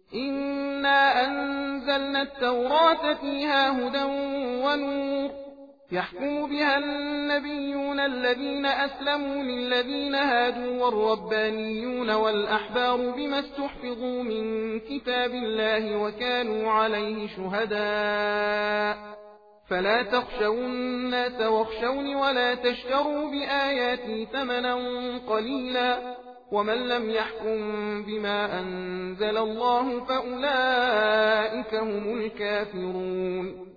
إنا أنزلنا التوراة فيها هدى ونور يحكم بها النبيون الذين أسلموا للذين هادوا والربانيون والأحبار بما استحفظوا من كتاب الله وكانوا عليه شهداء فلا تخشوا الناس واخشوني ولا تشتروا بآياتي ثمنا قليلا ومن لم يحكم بما أنزل الله فأولئك هم الكافرون